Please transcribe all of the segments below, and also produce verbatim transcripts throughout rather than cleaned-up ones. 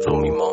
ਰੋਮੀ ਮਾਂ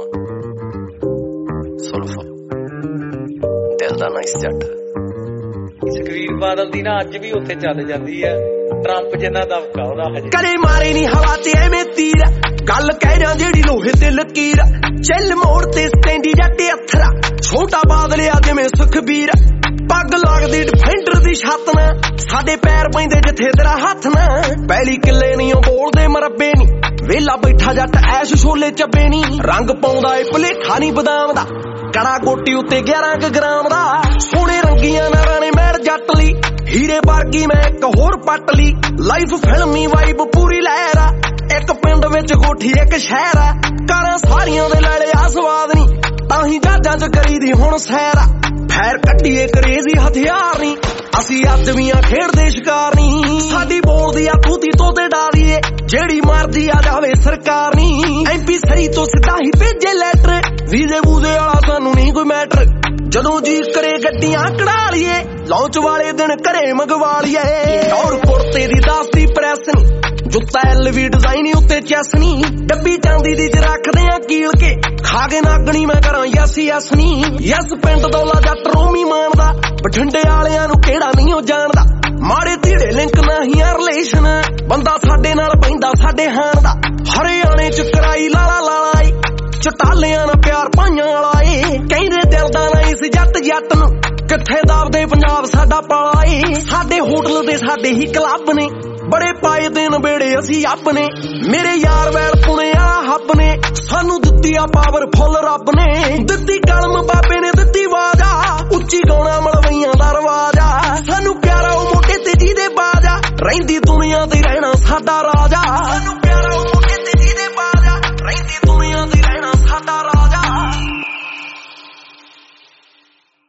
ਸੁਲਫ ਦਿਲ ਦਾ ਨਾਈਸ ਜੱਟ। ਸੁਖਬੀਰ ਬਾਦਲ ਦੀ ਨਾ ਅੱਜ ਵੀ ਉੱਥੇ ਚੱਲ ਜਾਂਦੀ ਆ, ਟਰੰਪ ਜਿੰਨਾ ਦਬਕਾ ਉਹਦਾ ਹਜੇ। ਕਰੇ ਮਾਰੇ ਨੀ ਹਵਾ ਤੇ ਐਵੇਂ ਤੀਰ, ਗੱਲ ਕਹਿ ਰਿਹਾ ਜਿਹੜੀ ਲੋਹੇ ਤੇ ਲਕੀਰ। ਚੱਲ ਮੋੜ ਤੇ ਸਟੈਂਡੀ ਜੱਟ ਅਥਰਾ, ਛੋਟਾ ਬਾਦਲਿਆ ਜਿਵੇਂ ਸੁਖਬੀਰ। ਪੱਗ ਲੱਗਦੀ ਡਿਫੈਂਡਰ ਦੀ ਛੱਤ ਨਾ, ਸਾਡੇ ਪੈਰ ਪੈਂਦੇ ਜਿੱਥੇ ਤੇਰਾ ਹੱਥ ਨਾ। ਪਹਿਲੀ ਕਿੱਲੇ ਨੀ ਉਹ ਬੋਲਦੇ ਮਰੱਬੇ ਨੀ, ਵੇਲਾ ਬੈਠਾ ਜੱਟ ਐਸ਼ ਛੋਲੇ ਚੱਬੇ ਨੀ। ਰੰਗ ਪਾਉਂਦਾ ਏ ਭੁਲੇਖਾ ਨੀ ਬਦਾਮ ਦਾ, ਕੜਾ ਗੋਟੀ ਉੱਤੇ ਗਿਆਰਾਂ ਕੁ ਗ੍ਰਾਮ ਦਾ। ਸੋਹਣੇ ਰੰਗੀਆਂ ਨਾਰਾਂ ਨੇ ਮਹਿਰ ਜੱਟ ਲਈ, ਹੀਰੇ ਵਰਗੀ ਮੈਂ ਇੱਕ ਹੋਰ ਪੱਟ ਲਈ। ਲਾਈਫ ਫਿਲਮੀ ਵਾਈਬ ਪੂਰੀ ਲਹਿਰ ਆ, ਇੱਕ ਪਿੰਡ ਵਿੱਚ ਕੋਠੀ ਇੱਕ ਸ਼ਹਿਰ ਆ। ਕਾਰਾਂ ਸਾਰੀਆਂ ਦੇ ਲੈ ਲਿਆ ਸਵਾਦ ਨੀ, ਤਾਂ ਹੀ ਜਹਾਜ਼ਾਂ ਚ ਕਰੀਦੀ ਹੁਣ ਸੈਰ ਆ। ਫੈਰ ਕੱਢੀਏ ਕਰੇਜ਼ੀ ਹਥਿਆਰ ਨੀ, ਅਸੀਂ ਅੱਜ ਵੀ ਆ ਖੇਡਦੇ ਸ਼ਿਕਾਰ ਨੀ। ਸਾਡੀ ਬੋਲਦੀ ਆ ਤੂਤੀ ਤੋਤੇ ਡਾਰੀਏ, ਜਿਹੜੀ ਮਰਦੀ ਆ ਜਾਵੇ ਸਰਕਾਰ ਨੀ। ਐਮਪੀ ਸਹੀ ਤੋਂ ਸਿੱਧਾ ਹੀ ਭੇਜੇ ਲੈਟਰ, ਵੀਜ਼ੇ ਵੂਜ਼ੇ ਵਾਲਾ ਸਾਨੂੰ ਨਹੀਂ ਕੋਈ ਮੈਟਰ। ਜਦੋਂ ਜੀ ਕਰੇ ਗੱਡੀਆਂ ਕਢਾ ਲਈਏ, ਲਾਂਚ ਵਾਲੇ ਦਿਨ ਘਰੇ ਮੰਗਵਾ ਲਈਏ। ਔਰ ਕੁੜਤੇ ਦੀ ਦੱਸਦੀ ਪ੍ਰੈਸ ਨੀ, ਜੁੱਤਾ ਐਲ ਵੀ ਡਿਜ਼ਾਈਨ ਉੱਤੇ ਚੈਸ ਨੀ। ਡੱਬੀ ਚਾਂਦੀ ਦੀ ਚ ਰੱਖਦੇ ਆ ਕੀਲ ਕੇ, ਖਾ ਕੇ ਨਾਗਣੀ ਮੈਂ ਕਰਾਂ ਯਸ ਯਸ ਨੀ। ਯਸ ਪਿੰਡ ਦੌਲਾ ਜੱਟ ਰੋਮੀ ਮਾਨਦਾ, ਬਠਿੰਡੇ ਵਾਲਿਆਂ ਨੂੰ ਕਿਹੜਾ ਨਹੀਂ ਉਹ ਜਾਣਦਾ। ਮਾੜੇ ਧੀੜੇ ਲਿੰਕ ਨਹੀਂ ਆ ਰਿਲੇਸ਼ਨ, ਬੰਦਾ ਸਾਡੇ ਨਾਲ ਪੈਂਦਾ ਸਾਡੇ ਹਾਣ ਦਾ। ਹਰਿਆਣੇ ਚ ਕਰਾਈ ਲਾਲਾ ਲਾਲਾ ਏ, ਚਟਾਲਿਆਂ ਨਾਲ ਪਿਆਰ ਪਾਈਆਂ ਵਾਲਾ ਏ। ਕਹਿੰਦੇ ਦਿਲ ਦਾ ਨਾ ਇਸ ਜੱਟ ਜੱਟ ਨੂੰ, ਕਿੱਥੇ ਦੱਬਦੇ ਪੰਜਾਬ ਸਾਡਾ ਪਾਲਾ ਏ। ਸਾਡੇ ਹੋਟਲ ਦੇ ਸਾਡੇ ਹੀ ਕਲੱਬ ਨੇ, ਬੜੇ ਪਾਏ ਦਿਨ ਬੇੜੇ ਅਸੀਂ ਅੱਬ ਨੇ। ਮੇਰੇ ਯਾਰ ਵੈਲ ਪੁਣੇ ਆ ਹੱਬ ਨੇ, ਸਾਨੂੰ ਦਿੱਤੀ ਆ ਪਾਵਰਫੁੱਲ ਰੱਬ ਨੇ। ਦਿੱਤੀ ਕਲਮ ਬਾਬੇ ਨੇ ਦਿੱਤੀ ਆਵਾਜ਼ ਆ, ਉੱਚੀ ਗਾਉਣਾ ਮਲਵਈਆਂ ਦਾ ਰਵਾਜ ਆ। ਸਾਨੂੰ ਪਿਆਰਾ ਉਹ ਮੋਢੇ ਤੇ ਜਿਹਦੇ ਬਾਜ ਆ, ਰਹਿੰਦੀ ਦੁਨੀਆ ਤੇ ਰਹਿਣਾ ਸਾਡਾ ਰਾਜਾ।